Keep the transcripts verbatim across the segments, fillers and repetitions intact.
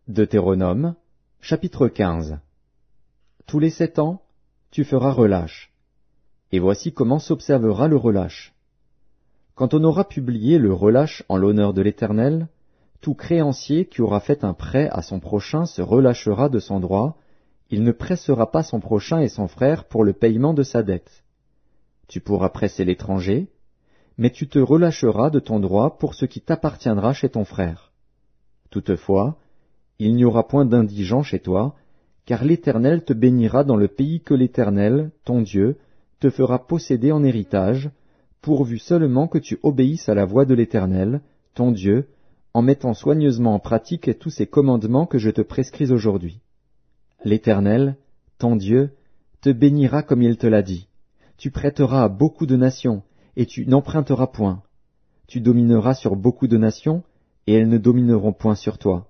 Deutéronome, chapitre quinze. Tous les sept ans, tu feras relâche. Et voici comment s'observera le relâche. Quand on aura publié le relâche en l'honneur de l'Éternel, tout créancier qui aura fait un prêt à son prochain se relâchera de son droit, il ne pressera pas son prochain et son frère pour le paiement de sa dette. Tu pourras presser l'étranger, mais tu te relâcheras de ton droit pour ce qui t'appartiendra chez ton frère. Toutefois, il n'y aura point d'indigent chez toi, car l'Éternel te bénira dans le pays que l'Éternel, ton Dieu, te fera posséder en héritage, pourvu seulement que tu obéisses à la voix de l'Éternel, ton Dieu, en mettant soigneusement en pratique tous ces commandements que je te prescris aujourd'hui. L'Éternel, ton Dieu, te bénira comme il te l'a dit. Tu prêteras à beaucoup de nations, et tu n'emprunteras point. Tu domineras sur beaucoup de nations, et elles ne domineront point sur toi.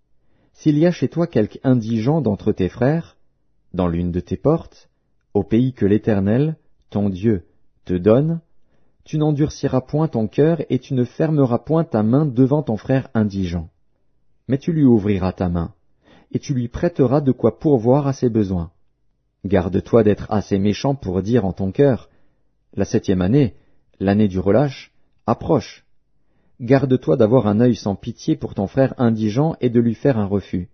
S'il y a chez toi quelque indigent d'entre tes frères, dans l'une de tes portes, au pays que l'Éternel, ton Dieu, te donne, tu n'endurciras point ton cœur et tu ne fermeras point ta main devant ton frère indigent. Mais tu lui ouvriras ta main, et tu lui prêteras de quoi pourvoir à ses besoins. Garde-toi d'être assez méchant pour dire en ton cœur, la septième année, l'année du relâche, approche. Garde-toi d'avoir un œil sans pitié pour ton frère indigent et de lui faire un refus.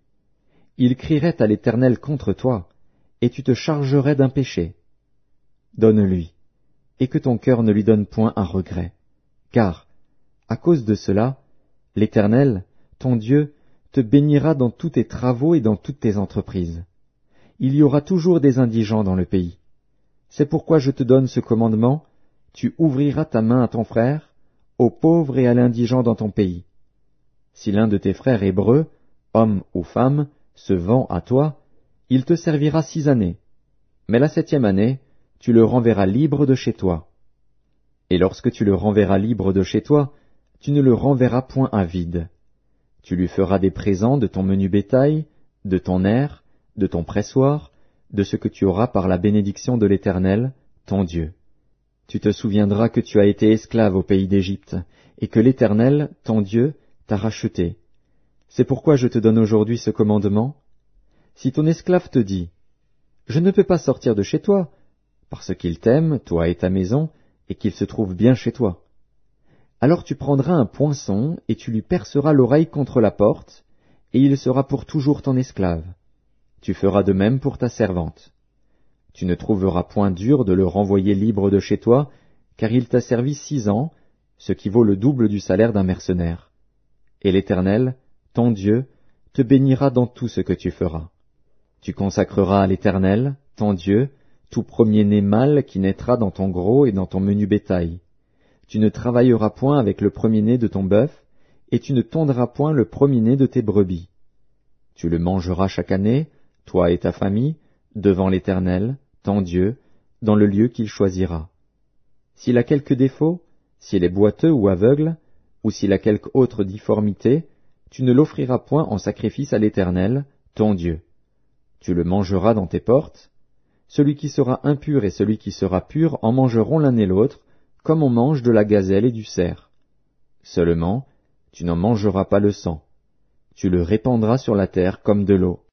Il crierait à l'Éternel contre toi, et tu te chargerais d'un péché. Donne-lui, et que ton cœur ne lui donne point un regret, car, à cause de cela, l'Éternel, ton Dieu, te bénira dans tous tes travaux et dans toutes tes entreprises. Il y aura toujours des indigents dans le pays. C'est pourquoi je te donne ce commandement, tu ouvriras ta main à ton frère, aux pauvres et à l'indigent dans ton pays. Si l'un de tes frères hébreux, homme ou femme, se vend à toi, il te servira six années, mais la septième année, tu le renverras libre de chez toi. Et lorsque tu le renverras libre de chez toi, tu ne le renverras point à vide. Tu lui feras des présents de ton menu bétail, de ton aire, de ton pressoir, de ce que tu auras par la bénédiction de l'Éternel, ton Dieu. Tu te souviendras que tu as été esclave au pays d'Égypte, et que l'Éternel, ton Dieu, t'a racheté. C'est pourquoi je te donne aujourd'hui ce commandement. Si ton esclave te dit, « Je ne peux pas sortir de chez toi, » parce qu'il t'aime, toi et ta maison, et qu'il se trouve bien chez toi. Alors tu prendras un poinçon, et tu lui perceras l'oreille contre la porte, et il sera pour toujours ton esclave. Tu feras de même pour ta servante. Tu ne trouveras point dur de le renvoyer libre de chez toi, car il t'a servi six ans, ce qui vaut le double du salaire d'un mercenaire. Et l'Éternel, ton Dieu, te bénira dans tout ce que tu feras. Tu consacreras à l'Éternel, ton Dieu, tout premier-né mâle qui naîtra dans ton gros et dans ton menu bétail. Tu ne travailleras point avec le premier-né de ton bœuf, et tu ne tondras point le premier-né de tes brebis. Tu le mangeras chaque année, toi et ta famille, devant l'Éternel, ton Dieu, dans le lieu qu'il choisira. S'il a quelque défaut, s'il est boiteux ou aveugle, ou s'il a quelque autre difformité, tu ne l'offriras point en sacrifice à l'Éternel, ton Dieu. Tu le mangeras dans tes portes. Celui qui sera impur et celui qui sera pur en mangeront l'un et l'autre, comme on mange de la gazelle et du cerf. Seulement, tu n'en mangeras pas le sang. Tu le répandras sur la terre comme de l'eau.